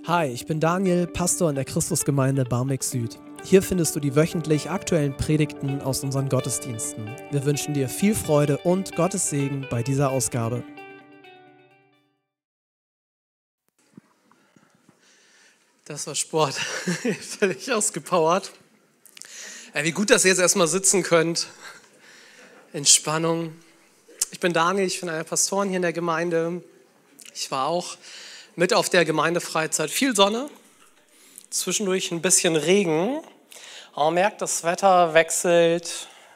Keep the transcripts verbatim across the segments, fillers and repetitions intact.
Hi, ich bin Daniel, Pastor in der Christusgemeinde Barmbek Süd. Hier findest du die wöchentlich aktuellen Predigten aus unseren Gottesdiensten. Wir wünschen dir viel Freude und Gottes Segen bei dieser Ausgabe. Das war Sport. Völlig ausgepowert. Ja, wie gut, dass ihr jetzt erstmal sitzen könnt. Entspannung. Ich bin Daniel, ich bin einer der Pastoren hier in der Gemeinde. Ich war auch mit auf der Gemeindefreizeit. Viel Sonne, zwischendurch ein bisschen Regen. Aber man merkt, das Wetter wechselt.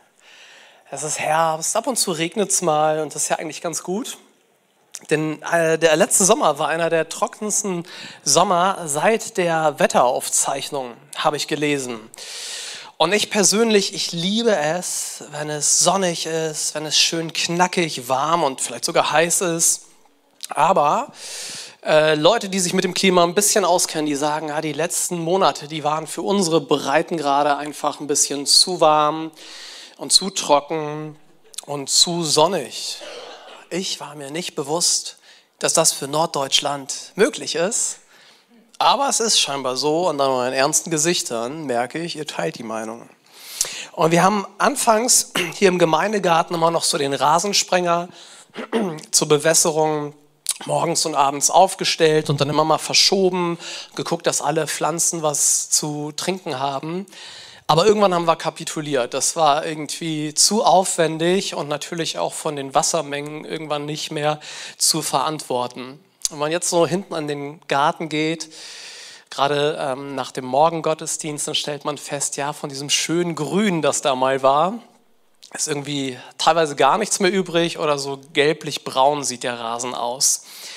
Es ist Herbst, ab und zu regnet es mal und das ist ja eigentlich ganz gut. Denn äh, der letzte Sommer war einer der trockensten Sommer seit der Wetteraufzeichnung, habe ich gelesen. Und ich persönlich, ich liebe es, wenn es sonnig ist, wenn es schön knackig, warm und vielleicht sogar heiß ist. Aber äh, Leute, die sich mit dem Klima ein bisschen auskennen, die sagen, ja, die letzten Monate, die waren für unsere Breitengrade einfach ein bisschen zu warm und zu trocken und zu sonnig. Ich war mir nicht bewusst, dass das für Norddeutschland möglich ist. Aber es ist scheinbar so und an euren ernsten Gesichtern merke ich, ihr teilt die Meinung. Und wir haben anfangs hier im Gemeindegarten immer noch so den Rasensprenger zur Bewässerung morgens und abends aufgestellt und dann immer mal verschoben, geguckt, dass alle Pflanzen was zu trinken haben. Aber irgendwann haben wir kapituliert. Das war irgendwie zu aufwendig und natürlich auch von den Wassermengen irgendwann nicht mehr zu verantworten. Wenn man jetzt so hinten an den Garten geht, gerade ähm, nach dem Morgengottesdienst, dann stellt man fest, ja, von diesem schönen Grün, das da mal war, ist irgendwie teilweise gar nichts mehr übrig oder so gelblich-braun sieht der Rasen aus.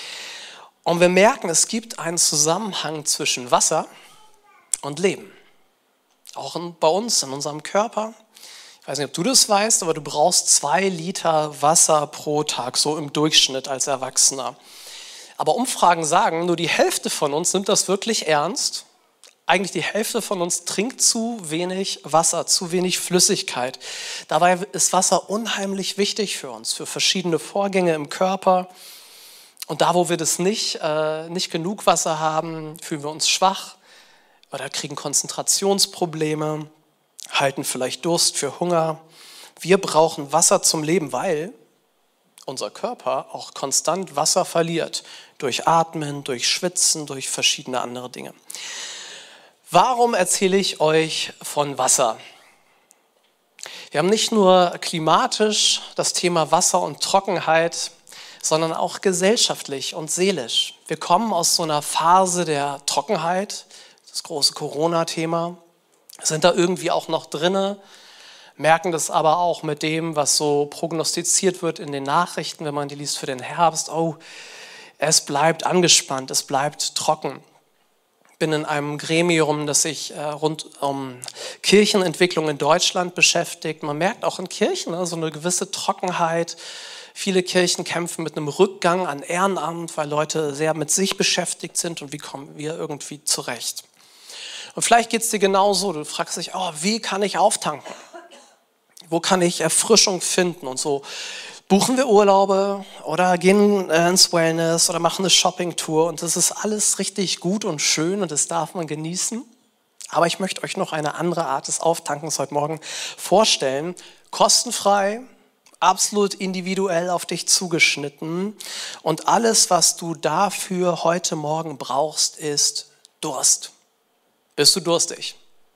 Und wir merken, es gibt einen Zusammenhang zwischen Wasser und Leben. Auch in, bei uns, in unserem Körper. Ich weiß nicht, ob du das weißt, aber du brauchst zwei Liter Wasser pro Tag, so im Durchschnitt als Erwachsener. Aber Umfragen sagen, nur die Hälfte von uns nimmt das wirklich ernst. Eigentlich die Hälfte von uns trinkt zu wenig Wasser, zu wenig Flüssigkeit. Dabei ist Wasser unheimlich wichtig für uns, für verschiedene Vorgänge im Körper. Und da, wo wir das nicht, äh, nicht genug Wasser haben, fühlen wir uns schwach oder kriegen Konzentrationsprobleme, halten vielleicht Durst für Hunger. Wir brauchen Wasser zum Leben, weil unser Körper auch konstant Wasser verliert. Durch Atmen, durch Schwitzen, durch verschiedene andere Dinge. Warum erzähle ich euch von Wasser? Wir haben nicht nur klimatisch das Thema Wasser und Trockenheit, sondern auch gesellschaftlich und seelisch. Wir kommen aus so einer Phase der Trockenheit, das große Corona-Thema, sind da irgendwie auch noch drinne, merken das aber auch mit dem, was so prognostiziert wird in den Nachrichten, wenn man die liest für den Herbst. Oh, es bleibt angespannt, es bleibt trocken. Ich bin in einem Gremium, das sich äh, rund um Kirchenentwicklung in Deutschland beschäftigt. Man merkt auch in Kirchen ne, so eine gewisse Trockenheit. Viele Kirchen kämpfen mit einem Rückgang an Ehrenamt, weil Leute sehr mit sich beschäftigt sind und wie kommen wir irgendwie zurecht. Und vielleicht geht es dir genauso. Du fragst dich, oh, wie kann ich auftanken? Wo kann ich Erfrischung finden? Und so buchen wir Urlaube oder gehen ins Wellness oder machen eine Shoppingtour. Und das ist alles richtig gut und schön und das darf man genießen. Aber ich möchte euch noch eine andere Art des Auftankens heute Morgen vorstellen. Kostenfrei, absolut individuell auf dich zugeschnitten. Und alles, was du dafür heute Morgen brauchst, ist Durst. Bist du durstig?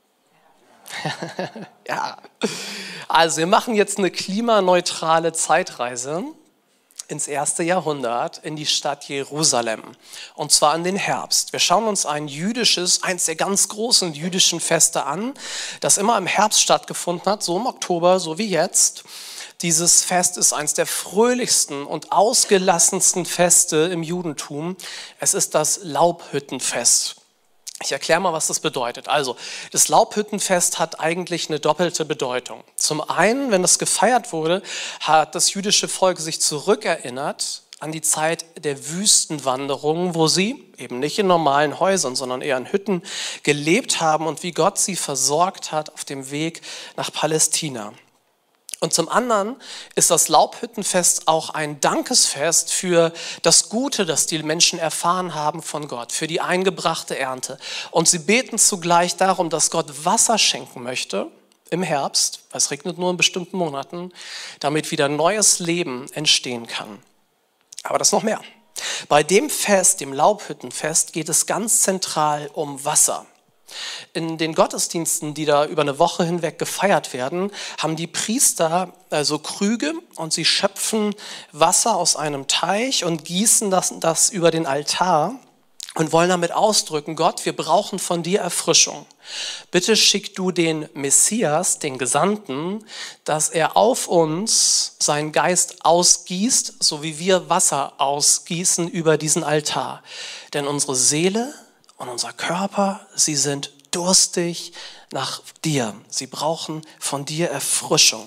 Ja, also wir machen jetzt eine klimaneutrale Zeitreise ins erste Jahrhundert in die Stadt Jerusalem und zwar in den Herbst. Wir schauen uns ein jüdisches, eins der ganz großen jüdischen Feste an, das immer im Herbst stattgefunden hat, so im Oktober, so wie jetzt. Dieses Fest ist eines der fröhlichsten und ausgelassensten Feste im Judentum. Es ist das Laubhüttenfest. Ich erkläre mal, was das bedeutet. Also, das Laubhüttenfest hat eigentlich eine doppelte Bedeutung. Zum einen, wenn das gefeiert wurde, hat das jüdische Volk sich zurückerinnert an die Zeit der Wüstenwanderung, wo sie eben nicht in normalen Häusern, sondern eher in Hütten gelebt haben und wie Gott sie versorgt hat auf dem Weg nach Palästina. Und zum anderen ist das Laubhüttenfest auch ein Dankesfest für das Gute, das die Menschen erfahren haben von Gott, für die eingebrachte Ernte. Und sie beten zugleich darum, dass Gott Wasser schenken möchte im Herbst, weil es regnet nur in bestimmten Monaten, damit wieder neues Leben entstehen kann. Aber das ist noch mehr. Bei dem Fest, dem Laubhüttenfest, geht es ganz zentral um Wasser. In den Gottesdiensten, die da über eine Woche hinweg gefeiert werden, haben die Priester also Krüge und sie schöpfen Wasser aus einem Teich und gießen das, das über den Altar und wollen damit ausdrücken, Gott, wir brauchen von dir Erfrischung. Bitte schick du den Messias, den Gesandten, dass er auf uns seinen Geist ausgießt, so wie wir Wasser ausgießen über diesen Altar. Denn unsere Seele und unser Körper, sie sind durstig nach dir. Sie brauchen von dir Erfrischung.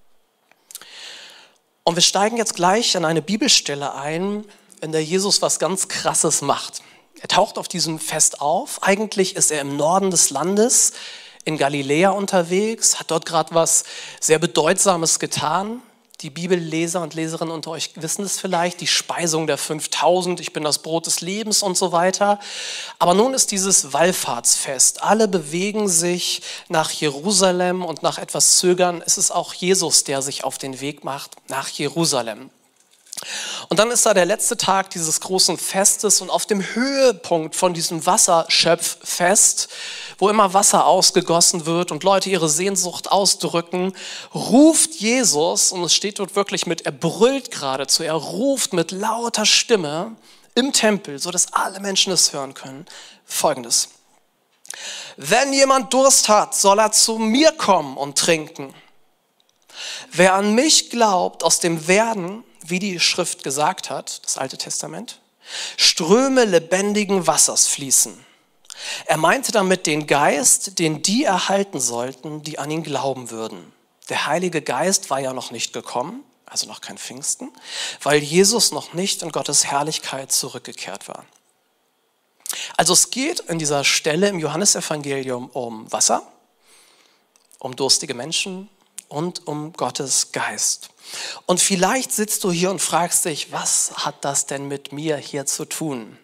Und wir steigen jetzt gleich an eine Bibelstelle ein, in der Jesus was ganz Krasses macht. Er taucht auf diesem Fest auf. Eigentlich ist er im Norden des Landes, in Galiläa unterwegs, hat dort gerade was sehr Bedeutsames getan. Die Bibelleser und Leserinnen unter euch wissen es vielleicht, die Speisung der fünftausend, ich bin das Brot des Lebens und so weiter. Aber nun ist dieses Wallfahrtsfest. Alle bewegen sich nach Jerusalem und nach etwas Zögern ist es auch Jesus, der sich auf den Weg macht nach Jerusalem. Und dann ist da der letzte Tag dieses großen Festes und auf dem Höhepunkt von diesem Wasserschöpffest, wo immer Wasser ausgegossen wird und Leute ihre Sehnsucht ausdrücken, ruft Jesus, und es steht dort wirklich mit, er brüllt geradezu, er ruft mit lauter Stimme im Tempel, sodass alle Menschen es hören können, Folgendes: Wenn jemand Durst hat, soll er zu mir kommen und trinken. Wer an mich glaubt, aus dem werden, wie die Schrift gesagt hat, das Alte Testament, Ströme lebendigen Wassers fließen. Er meinte damit den Geist, den die erhalten sollten, die an ihn glauben würden. Der Heilige Geist war ja noch nicht gekommen, also noch kein Pfingsten, weil Jesus noch nicht in Gottes Herrlichkeit zurückgekehrt war. Also es geht in dieser Stelle im Johannesevangelium um Wasser, um durstige Menschen und um Gottes Geist. Und vielleicht sitzt du hier und fragst dich, was hat das denn mit mir hier zu tun?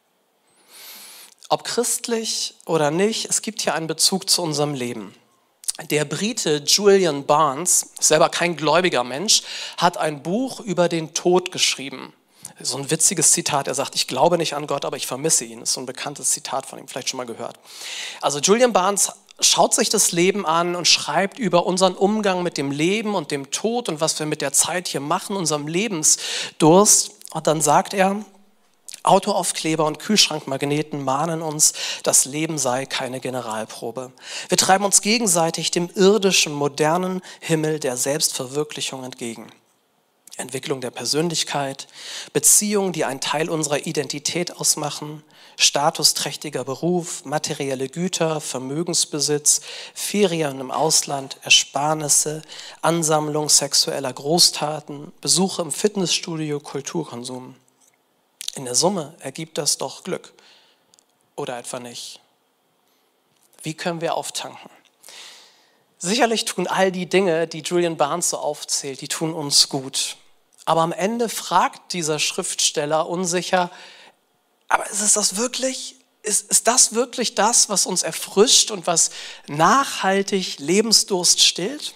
Ob christlich oder nicht, es gibt hier einen Bezug zu unserem Leben. Der Brite Julian Barnes, selber kein gläubiger Mensch, hat ein Buch über den Tod geschrieben. So ein witziges Zitat, er sagt, ich glaube nicht an Gott, aber ich vermisse ihn. Das ist so ein bekanntes Zitat von ihm, vielleicht schon mal gehört. Also Julian Barnes schaut sich das Leben an und schreibt über unseren Umgang mit dem Leben und dem Tod und was wir mit der Zeit hier machen, unserem Lebensdurst. Und dann sagt er, Autoaufkleber und Kühlschrankmagneten mahnen uns, das Leben sei keine Generalprobe. Wir treiben uns gegenseitig dem irdischen, modernen Himmel der Selbstverwirklichung entgegen. Entwicklung der Persönlichkeit, Beziehungen, die einen Teil unserer Identität ausmachen, statusträchtiger Beruf, materielle Güter, Vermögensbesitz, Ferien im Ausland, Ersparnisse, Ansammlung sexueller Großtaten, Besuche im Fitnessstudio, Kulturkonsum. In der Summe ergibt das doch Glück. Oder etwa nicht? Wie können wir auftanken? Sicherlich tun all die Dinge, die Julian Barnes so aufzählt, die tun uns gut. Aber am Ende fragt dieser Schriftsteller unsicher, aber ist es das wirklich? Ist, ist das wirklich das, was uns erfrischt und was nachhaltig Lebensdurst stillt?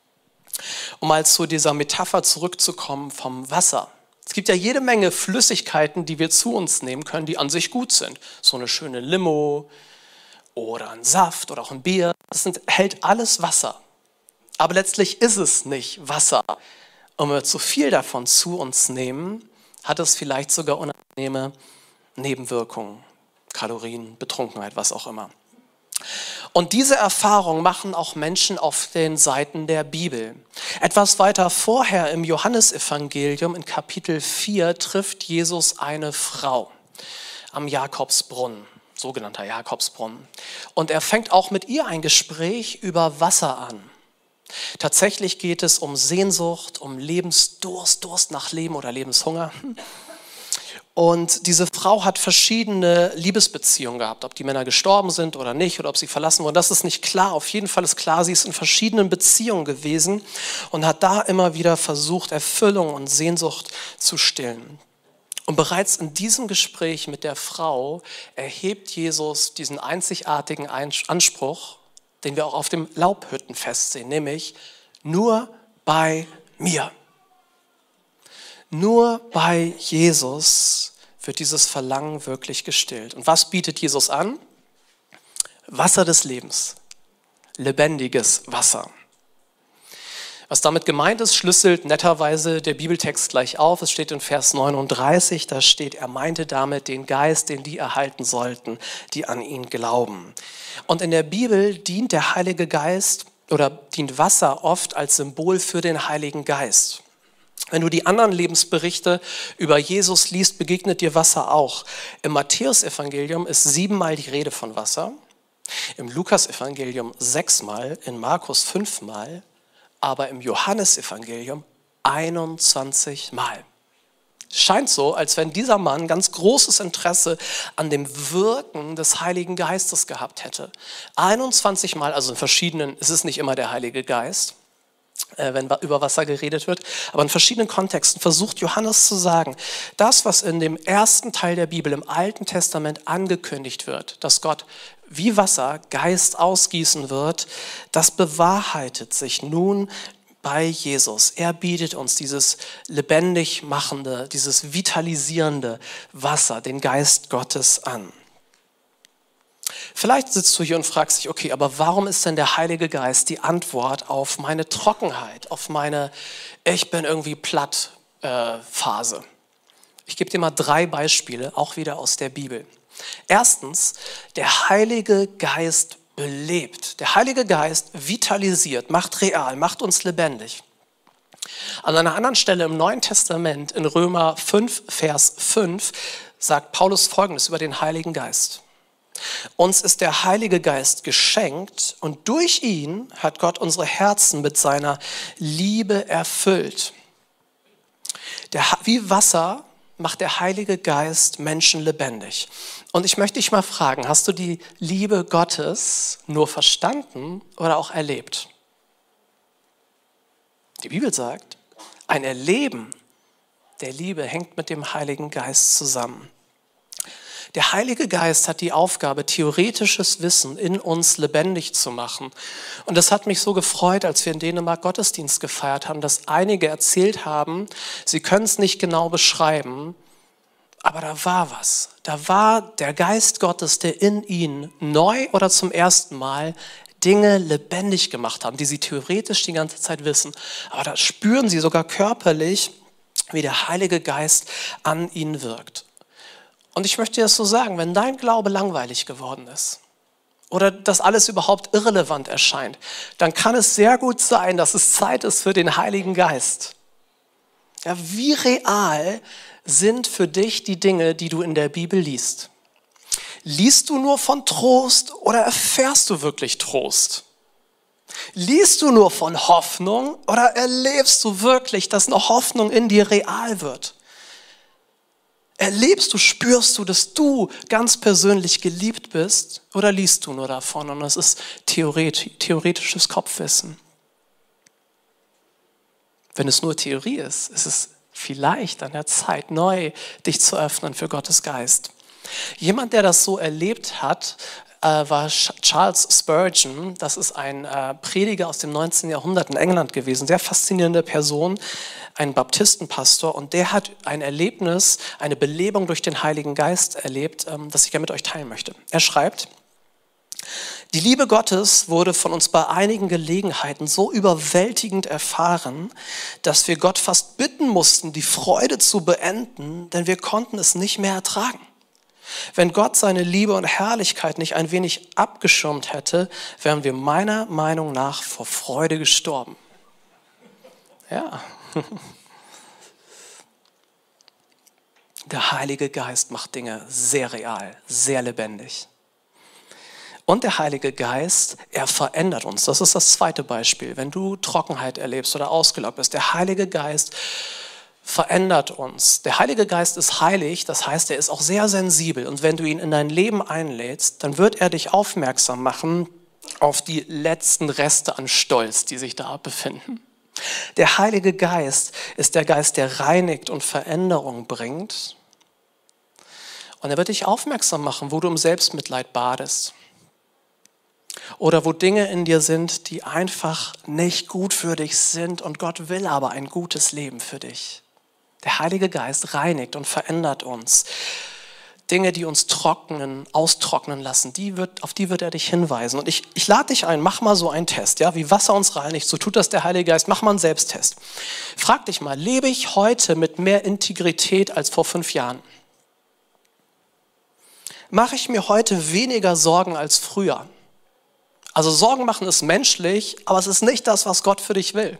Um mal zu dieser Metapher zurückzukommen vom Wasser. Es gibt ja jede Menge Flüssigkeiten, die wir zu uns nehmen können, die an sich gut sind. So eine schöne Limo oder ein Saft oder auch ein Bier. Das enthält alles Wasser. Aber letztlich ist es nicht Wasser. Und wenn wir zu viel davon zu uns nehmen, hat es vielleicht sogar unangenehme Nebenwirkungen, Kalorien, Betrunkenheit, was auch immer. Und diese Erfahrung machen auch Menschen auf den Seiten der Bibel. Etwas weiter vorher im Johannesevangelium in Kapitel vier trifft Jesus eine Frau am Jakobsbrunnen, sogenannter Jakobsbrunnen. Und er fängt auch mit ihr ein Gespräch über Wasser an. Tatsächlich geht es um Sehnsucht, um Lebensdurst, Durst nach Leben oder Lebenshunger. Und diese Frau hat verschiedene Liebesbeziehungen gehabt, ob die Männer gestorben sind oder nicht oder ob sie verlassen wurden. Das ist nicht klar. Auf jeden Fall ist klar, sie ist in verschiedenen Beziehungen gewesen und hat da immer wieder versucht, Erfüllung und Sehnsucht zu stillen. Und bereits in diesem Gespräch mit der Frau erhebt Jesus diesen einzigartigen Anspruch, den wir auch auf dem Laubhüttenfest sehen, nämlich nur bei mir. Nur bei Jesus wird dieses Verlangen wirklich gestillt. Und was bietet Jesus an? Wasser des Lebens, lebendiges Wasser. Was damit gemeint ist, schlüsselt netterweise der Bibeltext gleich auf. Es steht in Vers neununddreißig, da steht, er meinte damit den Geist, den die erhalten sollten, die an ihn glauben. Und in der Bibel dient der Heilige Geist oder dient Wasser oft als Symbol für den Heiligen Geist. Wenn du die anderen Lebensberichte über Jesus liest, begegnet dir Wasser auch. Im Matthäusevangelium ist siebenmal die Rede von Wasser, im Lukasevangelium sechsmal, in Markus fünfmal, aber im Johannesevangelium einundzwanzig Mal. Scheint so, als wenn dieser Mann ganz großes Interesse an dem Wirken des Heiligen Geistes gehabt hätte. einundzwanzig Mal, also in verschiedenen, es ist nicht immer der Heilige Geist, wenn über Wasser geredet wird, aber in verschiedenen Kontexten versucht Johannes zu sagen, das, was in dem ersten Teil der Bibel im Alten Testament angekündigt wird, dass Gott wie Wasser Geist ausgießen wird, das bewahrheitet sich nun bei Jesus. Er bietet uns dieses lebendig machende, dieses vitalisierende Wasser, den Geist Gottes an. Vielleicht sitzt du hier und fragst dich, okay, aber warum ist denn der Heilige Geist die Antwort auf meine Trockenheit, auf meine ich bin irgendwie platt äh, Phase? Ich gebe dir mal drei Beispiele, auch wieder aus der Bibel. Erstens, der Heilige Geist belebt. Der Heilige Geist vitalisiert, macht real, macht uns lebendig. An einer anderen Stelle im Neuen Testament, in Römer fünf, Vers fünf, sagt Paulus Folgendes über den Heiligen Geist. Uns ist der Heilige Geist geschenkt und durch ihn hat Gott unsere Herzen mit seiner Liebe erfüllt. Der, wie Wasser macht der Heilige Geist Menschen lebendig. Und ich möchte dich mal fragen, hast du die Liebe Gottes nur verstanden oder auch erlebt? Die Bibel sagt, ein Erleben der Liebe hängt mit dem Heiligen Geist zusammen. Der Heilige Geist hat die Aufgabe, theoretisches Wissen in uns lebendig zu machen. Und das hat mich so gefreut, als wir in Dänemark Gottesdienst gefeiert haben, dass einige erzählt haben, sie können es nicht genau beschreiben, aber da war was. Da war der Geist Gottes, der in ihnen neu oder zum ersten Mal Dinge lebendig gemacht haben, die sie theoretisch die ganze Zeit wissen. Aber da spüren sie sogar körperlich, wie der Heilige Geist an ihnen wirkt. Und ich möchte dir das so sagen, wenn dein Glaube langweilig geworden ist oder das alles überhaupt irrelevant erscheint, dann kann es sehr gut sein, dass es Zeit ist für den Heiligen Geist. Ja, wie real sind für dich die Dinge, die du in der Bibel liest? Liest du nur von Trost oder erfährst du wirklich Trost? Liest du nur von Hoffnung oder erlebst du wirklich, dass eine Hoffnung in dir real wird? Erlebst du, spürst du, dass du ganz persönlich geliebt bist oder liest du nur davon und es ist theoretisch, theoretisches Kopfwissen? Wenn es nur Theorie ist, ist es vielleicht an der Zeit, neu dich zu öffnen für Gottes Geist. Jemand, der das so erlebt hat, war Charles Spurgeon. Das ist ein Prediger aus dem neunzehnten Jahrhundert in England gewesen, sehr faszinierende Person, ein Baptistenpastor, und der hat ein Erlebnis, eine Belebung durch den Heiligen Geist erlebt, das ich gerne mit euch teilen möchte. Er schreibt: Die Liebe Gottes wurde von uns bei einigen Gelegenheiten so überwältigend erfahren, dass wir Gott fast bitten mussten, die Freude zu beenden, denn wir konnten es nicht mehr ertragen. Wenn Gott seine Liebe und Herrlichkeit nicht ein wenig abgeschirmt hätte, wären wir meiner Meinung nach vor Freude gestorben. Ja. Der Heilige Geist macht Dinge sehr real, sehr lebendig. Und der Heilige Geist, er verändert uns. Das ist das zweite Beispiel. Wenn du Trockenheit erlebst oder ausgelaugt bist, der Heilige Geist verändert uns. Der Heilige Geist ist heilig, das heißt, er ist auch sehr sensibel. Und wenn du ihn in dein Leben einlädst, dann wird er dich aufmerksam machen auf die letzten Reste an Stolz, die sich da befinden. Der Heilige Geist ist der Geist, der reinigt und Veränderung bringt. Und er wird dich aufmerksam machen, wo du im Selbstmitleid badest. Oder wo Dinge in dir sind, die einfach nicht gut für dich sind und Gott will aber ein gutes Leben für dich. Der Heilige Geist reinigt und verändert uns. Dinge, die uns trocknen, austrocknen lassen, die wird, auf die wird er dich hinweisen. Und ich, ich lade dich ein, mach mal so einen Test, ja, wie Wasser uns reinigt, so tut das der Heilige Geist, mach mal einen Selbsttest. Frag dich mal, lebe ich heute mit mehr Integrität als vor fünf Jahren? Mache ich mir heute weniger Sorgen als früher? Also Sorgen machen ist menschlich, aber es ist nicht das, was Gott für dich will.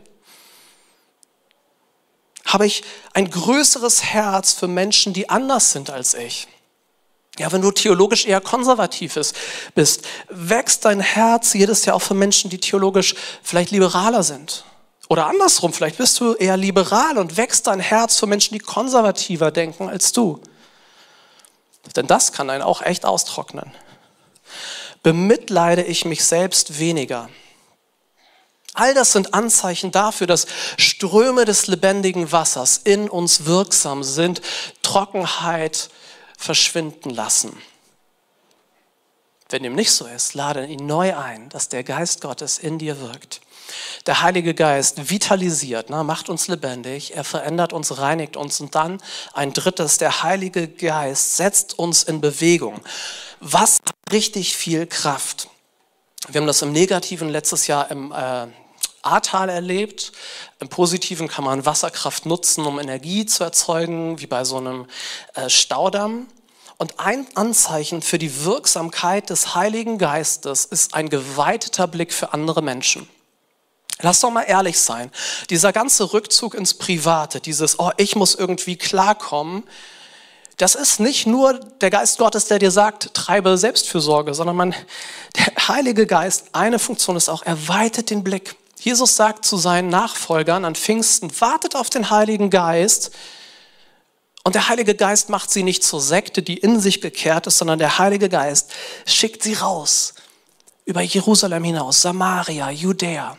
Habe ich ein größeres Herz für Menschen, die anders sind als ich? Ja, wenn du theologisch eher konservativ bist, wächst dein Herz jedes Jahr auch für Menschen, die theologisch vielleicht liberaler sind. Oder andersrum, vielleicht bist du eher liberal und wächst dein Herz für Menschen, die konservativer denken als du. Denn das kann einen auch echt austrocknen. Bemitleide ich mich selbst weniger? All das sind Anzeichen dafür, dass Ströme des lebendigen Wassers in uns wirksam sind, Trockenheit verschwinden lassen. Wenn dem nicht so ist, lade ihn neu ein, dass der Geist Gottes in dir wirkt. Der Heilige Geist vitalisiert, ne, macht uns lebendig, er verändert uns, reinigt uns und dann ein drittes, der Heilige Geist setzt uns in Bewegung. Was hat richtig viel Kraft? Wir haben das im Negativen letztes Jahr im äh, Ahrtal erlebt. Im Positiven kann man Wasserkraft nutzen, um Energie zu erzeugen, wie bei so einem äh, Staudamm. Und ein Anzeichen für die Wirksamkeit des Heiligen Geistes ist ein geweiteter Blick für andere Menschen. Lass doch mal ehrlich sein. Dieser ganze Rückzug ins Private, dieses, oh, ich muss irgendwie klarkommen, das ist nicht nur der Geist Gottes, der dir sagt, treibe Selbstfürsorge, sondern man, der Heilige Geist, eine Funktion ist auch, er weitet den Blick. Jesus sagt zu seinen Nachfolgern an Pfingsten, wartet auf den Heiligen Geist. Und der Heilige Geist macht sie nicht zur Sekte, die in sich gekehrt ist, sondern der Heilige Geist schickt sie raus, über Jerusalem hinaus, Samaria, Judäa.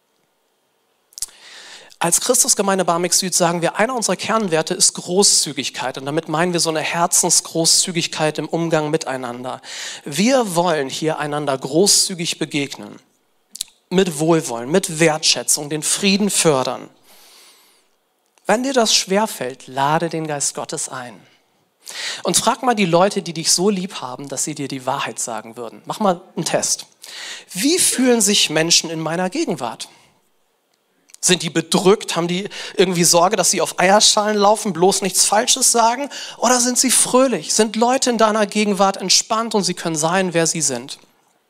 Als Christusgemeinde Barmbek Süd sagen wir, einer unserer Kernwerte ist Großzügigkeit. Und damit meinen wir so eine Herzensgroßzügigkeit im Umgang miteinander. Wir wollen hier einander großzügig begegnen. Mit Wohlwollen, mit Wertschätzung, den Frieden fördern. Wenn dir das schwerfällt, lade den Geist Gottes ein. Und frag mal die Leute, die dich so lieb haben, dass sie dir die Wahrheit sagen würden. Mach mal einen Test. Wie fühlen sich Menschen in meiner Gegenwart? Sind die bedrückt? Haben die irgendwie Sorge, dass sie auf Eierschalen laufen, bloß nichts Falsches sagen? Oder sind sie fröhlich? Sind Leute in deiner Gegenwart entspannt und sie können sein, wer sie sind?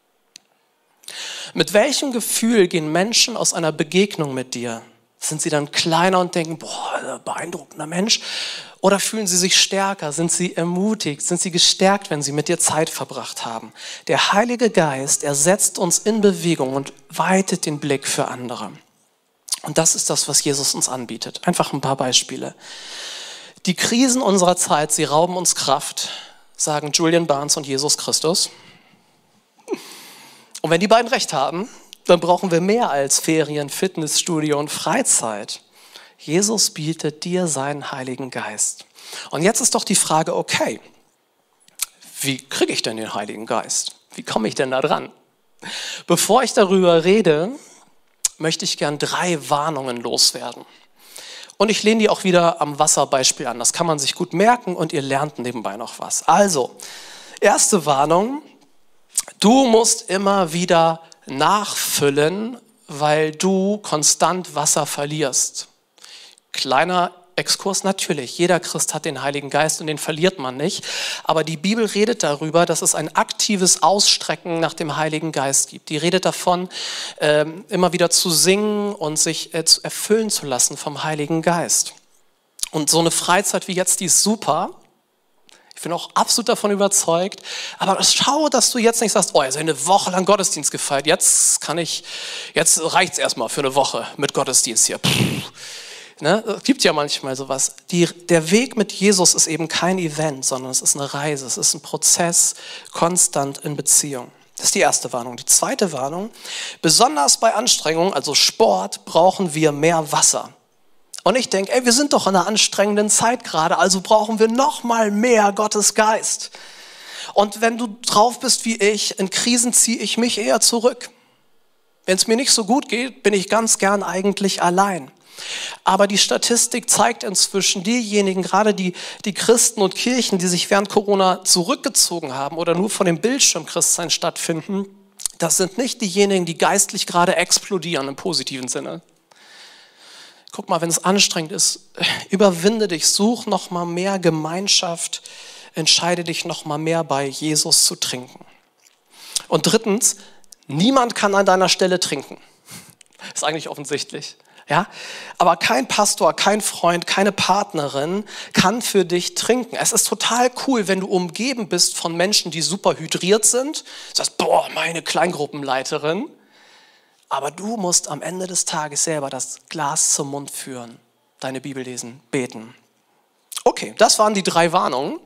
Mit welchem Gefühl gehen Menschen aus einer Begegnung mit dir? Sind sie dann kleiner und denken, boah, beeindruckender Mensch? Oder fühlen sie sich stärker? Sind sie ermutigt? Sind sie gestärkt, wenn sie mit dir Zeit verbracht haben? Der Heilige Geist, er setzt uns in Bewegung und weitet den Blick für andere. Und das ist das, was Jesus uns anbietet. Einfach ein paar Beispiele. Die Krisen unserer Zeit, sie rauben uns Kraft, sagen Julian Barnes und Jesus Christus. Und wenn die beiden recht haben, dann brauchen wir mehr als Ferien, Fitnessstudio und Freizeit. Jesus bietet dir seinen Heiligen Geist. Und jetzt ist doch die Frage, okay, wie kriege ich denn den Heiligen Geist? Wie komme ich denn da dran? Bevor ich darüber rede, möchte ich gern drei Warnungen loswerden. Und ich lehne die auch wieder am Wasserbeispiel an. Das kann man sich gut merken und ihr lernt nebenbei noch was. Also, erste Warnung, du musst immer wieder nachfüllen, weil du konstant Wasser verlierst. Kleiner Exkurs, natürlich, jeder Christ hat den Heiligen Geist und den verliert man nicht. Aber die Bibel redet darüber, dass es ein aktives Ausstrecken nach dem Heiligen Geist gibt. Die redet davon, ähm, immer wieder zu singen und sich äh, erfüllen zu lassen vom Heiligen Geist. Und so eine Freizeit wie jetzt, die ist super. Ich bin auch absolut davon überzeugt. Aber schau, dass du jetzt nicht sagst, oh, jetzt habe ich eine Woche lang Gottesdienst gefeiert. Jetzt kann ich, jetzt reicht es erstmal für eine Woche mit Gottesdienst hier. Puh. Ne? Es gibt ja manchmal sowas. Die, der Weg mit Jesus ist eben kein Event, sondern es ist eine Reise, es ist ein Prozess, konstant in Beziehung. Das ist die erste Warnung. Die zweite Warnung, besonders bei Anstrengung, also Sport, brauchen wir mehr Wasser. Und ich denke, ey, wir sind doch in einer anstrengenden Zeit gerade, also brauchen wir noch mal mehr Gottes Geist. Und wenn du drauf bist wie ich, in Krisen ziehe ich mich eher zurück. Wenn es mir nicht so gut geht, bin ich ganz gern eigentlich allein. Aber die Statistik zeigt inzwischen, diejenigen, gerade die, die Christen und Kirchen, die sich während Corona zurückgezogen haben oder nur von dem Bildschirm Christsein stattfinden, das sind nicht diejenigen, die geistlich gerade explodieren im positiven Sinne. Guck mal, wenn es anstrengend ist, überwinde dich, such noch mal mehr Gemeinschaft, entscheide dich noch mal mehr bei Jesus zu trinken. Und drittens, niemand kann an deiner Stelle trinken. Ist eigentlich offensichtlich. Ja, aber kein Pastor, kein Freund, keine Partnerin kann für dich trinken. Es ist total cool, wenn du umgeben bist von Menschen, die super hydriert sind. Du sagst, boah, meine Kleingruppenleiterin. Aber du musst am Ende des Tages selber das Glas zum Mund führen, deine Bibel lesen, beten. Okay, das waren die drei Warnungen.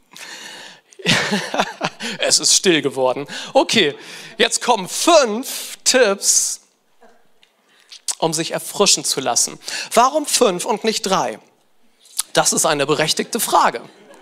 Es ist still geworden. Okay, jetzt kommen fünf Tipps, um sich erfrischen zu lassen. Warum fünf und nicht drei? Das ist eine berechtigte Frage.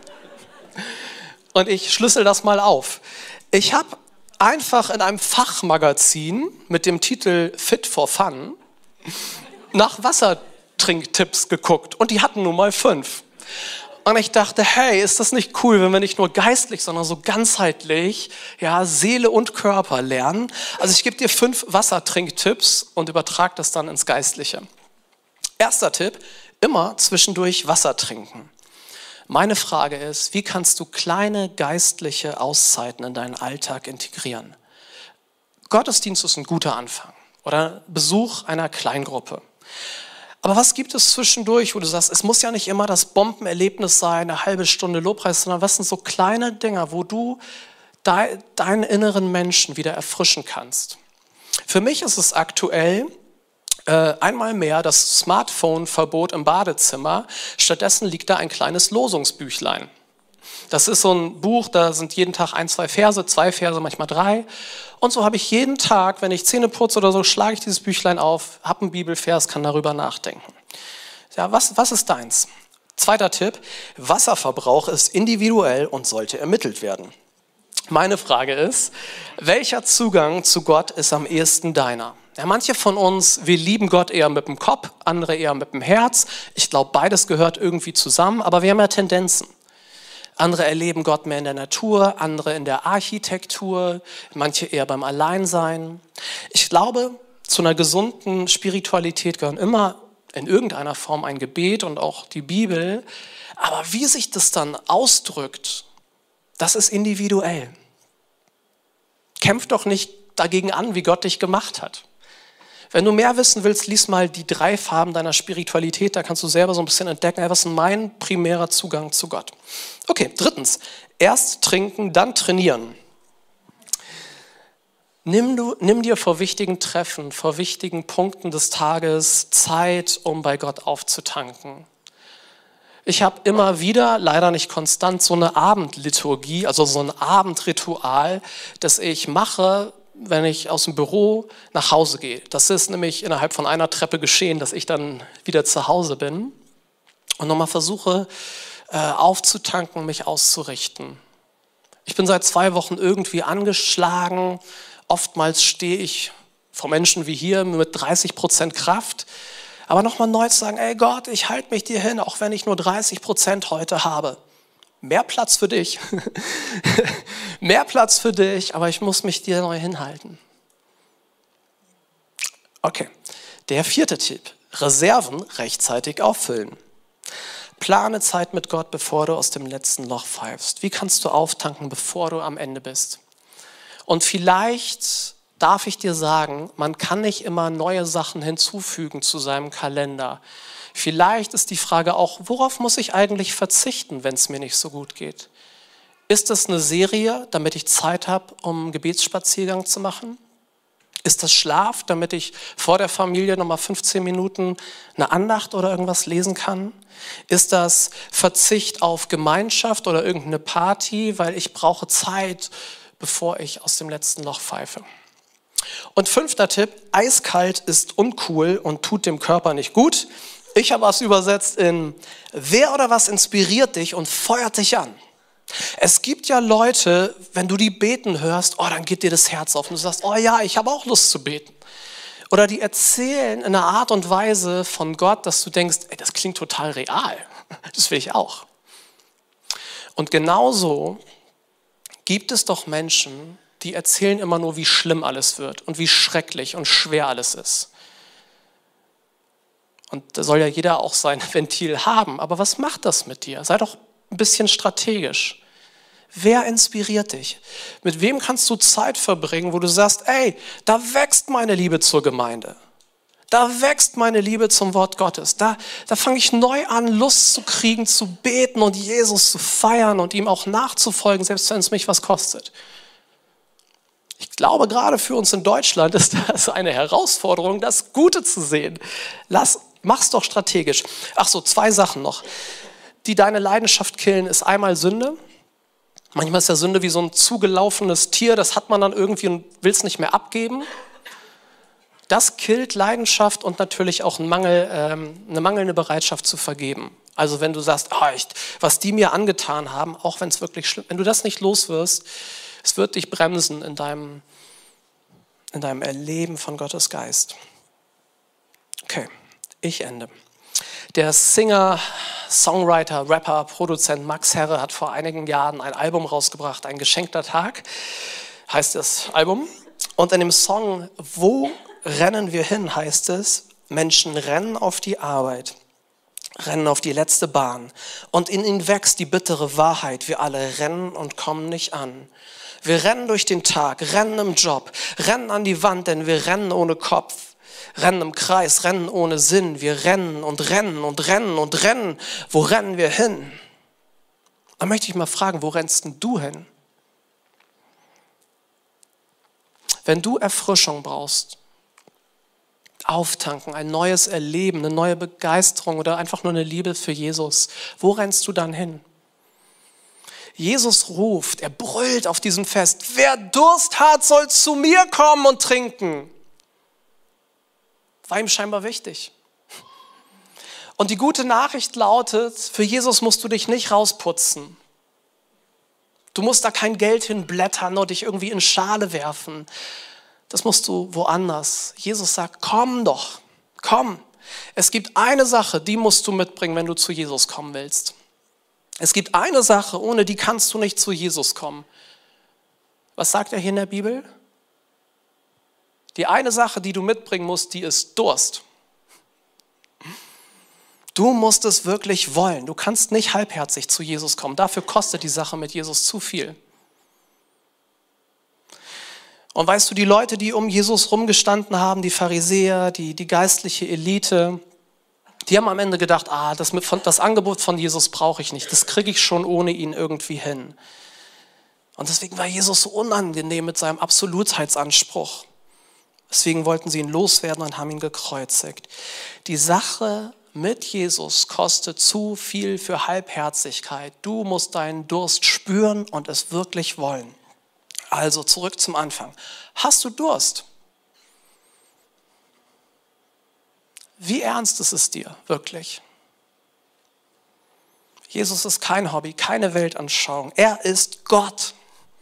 Und ich schlüssel das mal auf. Ich habe einfach in einem Fachmagazin mit dem Titel Fit for Fun nach Wassertrinktipps geguckt und die hatten nun mal fünf. Und ich dachte, hey, ist das nicht cool, wenn wir nicht nur geistlich, sondern so ganzheitlich, ja, Seele und Körper lernen? Also ich gebe dir fünf Wassertrinktipps und übertrage das dann ins Geistliche. Erster Tipp, immer zwischendurch Wasser trinken. Meine Frage ist, wie kannst du kleine geistliche Auszeiten in deinen Alltag integrieren? Gottesdienst ist ein guter Anfang oder Besuch einer Kleingruppe. Aber was gibt es zwischendurch, wo du sagst, es muss ja nicht immer das Bombenerlebnis sein, eine halbe Stunde Lobpreis, sondern was sind so kleine Dinge, wo du de, deinen inneren Menschen wieder erfrischen kannst? Für mich ist es aktuell äh, einmal mehr das Smartphone-Verbot im Badezimmer. Stattdessen liegt da ein kleines Losungsbüchlein. Das ist so ein Buch, da sind jeden Tag ein, zwei Verse, zwei Verse, manchmal drei. Und so habe ich jeden Tag, wenn ich Zähne putze oder so, schlage ich dieses Büchlein auf, habe einen Bibelvers, kann darüber nachdenken. Ja, was, was ist deins? Zweiter Tipp, Wasserverbrauch ist individuell und sollte ermittelt werden. Meine Frage ist, welcher Zugang zu Gott ist am ehesten deiner? Ja, manche von uns, wir lieben Gott eher mit dem Kopf, andere eher mit dem Herz. Ich glaube, beides gehört irgendwie zusammen, aber wir haben ja Tendenzen. Andere erleben Gott mehr in der Natur, andere in der Architektur, manche eher beim Alleinsein. Ich glaube, zu einer gesunden Spiritualität gehören immer in irgendeiner Form ein Gebet und auch die Bibel. Aber wie sich das dann ausdrückt, das ist individuell. Kämpf doch nicht dagegen an, wie Gott dich gemacht hat. Wenn du mehr wissen willst, lies mal die drei Farben deiner Spiritualität, da kannst du selber so ein bisschen entdecken, was ist mein primärer Zugang zu Gott. Okay, drittens, erst trinken, dann trainieren. Nimm, du, nimm dir vor wichtigen Treffen, vor wichtigen Punkten des Tages Zeit, um bei Gott aufzutanken. Ich habe immer wieder, leider nicht konstant, so eine Abendliturgie, also so ein Abendritual, das ich mache, wenn ich aus dem Büro nach Hause gehe. Das ist nämlich innerhalb von einer Treppe geschehen, dass ich dann wieder zu Hause bin und nochmal versuche äh, aufzutanken, mich auszurichten. Ich bin seit zwei Wochen irgendwie angeschlagen. Oftmals stehe ich vor Menschen wie hier mit dreißig Prozent Kraft. Aber nochmal neu zu sagen, ey Gott, ich halte mich dir hin, auch wenn ich nur dreißig Prozent heute habe. Mehr Platz für dich. Mehr Platz für dich, aber ich muss mich dir neu hinhalten. Okay, der vierte Tipp. Reserven rechtzeitig auffüllen. Plane Zeit mit Gott, bevor du aus dem letzten Loch pfeifst. Wie kannst du auftanken, bevor du am Ende bist? Und vielleicht darf ich dir sagen, man kann nicht immer neue Sachen hinzufügen zu seinem Kalender. Vielleicht ist die Frage auch, worauf muss ich eigentlich verzichten, wenn es mir nicht so gut geht? Ist es eine Serie, damit ich Zeit habe, um einen Gebetsspaziergang zu machen? Ist das Schlaf, damit ich vor der Familie nochmal fünfzehn Minuten eine Andacht oder irgendwas lesen kann? Ist das Verzicht auf Gemeinschaft oder irgendeine Party, weil ich brauche Zeit, bevor ich aus dem letzten Loch pfeife? Und fünfter Tipp, eiskalt ist uncool und tut dem Körper nicht gut. Ich habe es übersetzt in, wer oder was inspiriert dich und feuert dich an? Es gibt ja Leute, wenn du die beten hörst, oh, dann geht dir das Herz auf und du sagst, oh ja, ich habe auch Lust zu beten. Oder die erzählen in einer Art und Weise von Gott, dass du denkst, ey, das klingt total real. Das will ich auch. Und genauso gibt es doch Menschen, die erzählen immer nur, wie schlimm alles wird und wie schrecklich und schwer alles ist. Und da soll ja jeder auch sein Ventil haben. Aber was macht das mit dir? Sei doch ein bisschen strategisch. Wer inspiriert dich? Mit wem kannst du Zeit verbringen, wo du sagst, ey, da wächst meine Liebe zur Gemeinde. Da wächst meine Liebe zum Wort Gottes. Da, da fange ich neu an, Lust zu kriegen, zu beten und Jesus zu feiern und ihm auch nachzufolgen, selbst wenn es mich was kostet. Ich glaube, gerade für uns in Deutschland ist das eine Herausforderung, das Gute zu sehen. Lass, mach's doch strategisch. Ach so, zwei Sachen noch. Die deine Leidenschaft killen, ist einmal Sünde. Manchmal ist ja Sünde wie so ein zugelaufenes Tier, das hat man dann irgendwie und will es nicht mehr abgeben. Das killt Leidenschaft und natürlich auch einen Mangel, ähm, eine mangelnde Bereitschaft zu vergeben. Also wenn du sagst, oh, ich, was die mir angetan haben, auch wenn es wirklich schlimm ist, wenn du das nicht los wirst, es wird dich bremsen in deinem, in deinem Erleben von Gottes Geist. Okay, ich ende. Der Singer, Songwriter, Rapper, Produzent Max Herre hat vor einigen Jahren ein Album rausgebracht, Ein geschenkter Tag, heißt das Album. Und in dem Song Wo rennen wir hin, heißt es, Menschen rennen auf die Arbeit, rennen auf die letzte Bahn und in ihnen wächst die bittere Wahrheit, wir alle rennen und kommen nicht an. Wir rennen durch den Tag, rennen im Job, rennen an die Wand, denn wir rennen ohne Kopf. Rennen im Kreis, rennen ohne Sinn. Wir rennen und rennen und rennen und rennen. Wo rennen wir hin? Da möchte ich mal fragen, wo rennst denn du hin? Wenn du Erfrischung brauchst, auftanken, ein neues Erleben, eine neue Begeisterung oder einfach nur eine Liebe für Jesus, wo rennst du dann hin? Jesus ruft, er brüllt auf diesem Fest, wer Durst hat, soll zu mir kommen und trinken. War ihm scheinbar wichtig. Und die gute Nachricht lautet, für Jesus musst du dich nicht rausputzen. Du musst da kein Geld hinblättern oder dich irgendwie in Schale werfen. Das musst du woanders. Jesus sagt, komm doch, komm. Es gibt eine Sache, die musst du mitbringen, wenn du zu Jesus kommen willst. Es gibt eine Sache, ohne die kannst du nicht zu Jesus kommen. Was sagt er hier in der Bibel? Die eine Sache, die du mitbringen musst, die ist Durst. Du musst es wirklich wollen. Du kannst nicht halbherzig zu Jesus kommen. Dafür kostet die Sache mit Jesus zu viel. Und weißt du, die Leute, die um Jesus rumgestanden haben, die Pharisäer, die, die geistliche Elite, die haben am Ende gedacht, ah, das, mit, das Angebot von Jesus brauche ich nicht. Das kriege ich schon ohne ihn irgendwie hin. Und deswegen war Jesus so unangenehm mit seinem Absolutheitsanspruch. Deswegen wollten sie ihn loswerden und haben ihn gekreuzigt. Die Sache mit Jesus kostet zu viel für Halbherzigkeit. Du musst deinen Durst spüren und es wirklich wollen. Also zurück zum Anfang. Hast du Durst? Wie ernst ist es dir wirklich? Jesus ist kein Hobby, keine Weltanschauung. Er ist Gott.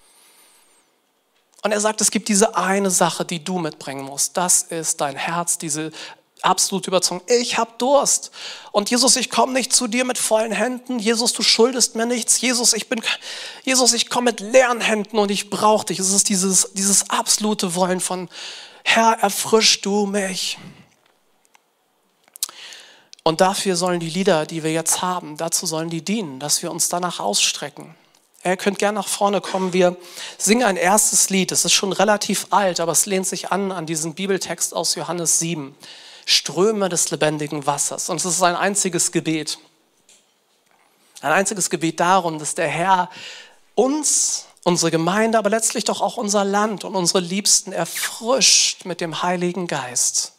Und er sagt, es gibt diese eine Sache, die du mitbringen musst. Das ist dein Herz, diese absolute Überzeugung. Ich habe Durst. Und Jesus, ich komme nicht zu dir mit vollen Händen. Jesus, du schuldest mir nichts. Jesus, ich bin, Jesus, ich komme mit leeren Händen und ich brauche dich. Es ist dieses, dieses absolute Wollen von, Herr, erfrisch du mich. Und dafür sollen die Lieder, die wir jetzt haben, dazu sollen die dienen, dass wir uns danach ausstrecken. Ihr könnt gerne nach vorne kommen. Wir singen ein erstes Lied. Es ist schon relativ alt, aber es lehnt sich an an diesen Bibeltext aus Johannes sieben. Ströme des lebendigen Wassers. Und es ist ein einziges Gebet. Ein einziges Gebet darum, dass der Herr uns unsere Gemeinde, aber letztlich doch auch unser Land und unsere Liebsten erfrischt mit dem Heiligen Geist.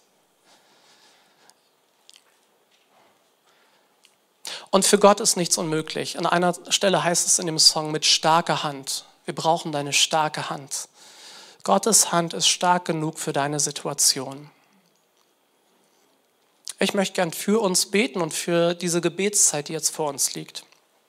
Und für Gott ist nichts unmöglich. An einer Stelle heißt es in dem Song, mit starker Hand. Wir brauchen deine starke Hand. Gottes Hand ist stark genug für deine Situation. Ich möchte gern für uns beten und für diese Gebetszeit, die jetzt vor uns liegt.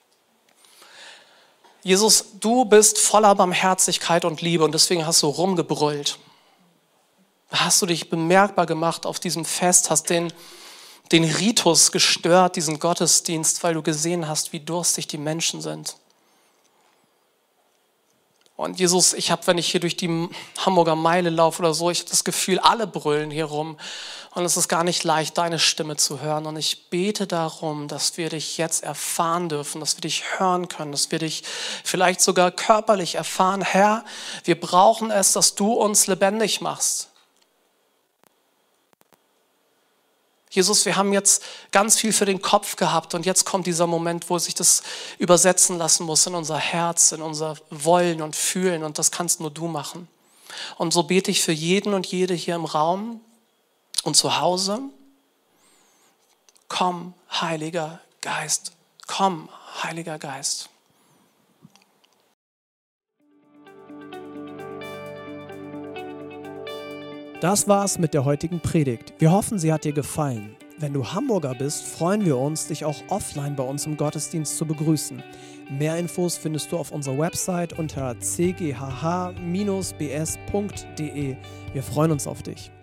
Jesus, du bist voller Barmherzigkeit und Liebe und deswegen hast du rumgebrüllt. Hast du dich bemerkbar gemacht auf diesem Fest, hast den, den Ritus gestört, diesen Gottesdienst, weil du gesehen hast, wie durstig die Menschen sind. Und Jesus, ich habe, wenn ich hier durch die Hamburger Meile laufe oder so, ich habe das Gefühl, alle brüllen hier rum. Und es ist gar nicht leicht, deine Stimme zu hören. Und ich bete darum, dass wir dich jetzt erfahren dürfen, dass wir dich hören können, dass wir dich vielleicht sogar körperlich erfahren. Herr, wir brauchen es, dass du uns lebendig machst. Jesus, wir haben jetzt ganz viel für den Kopf gehabt und jetzt kommt dieser Moment, wo sich das übersetzen lassen muss in unser Herz, in unser Wollen und Fühlen und das kannst nur du machen. Und so bete ich für jeden und jede hier im Raum und zu Hause. Komm, Heiliger Geist, komm, Heiliger Geist. Das war's mit der heutigen Predigt. Wir hoffen, sie hat dir gefallen. Wenn du Hamburger bist, freuen wir uns, dich auch offline bei uns im Gottesdienst zu begrüßen. Mehr Infos findest du auf unserer Website unter c g h h bindestrich b s punkt d e. Wir freuen uns auf dich.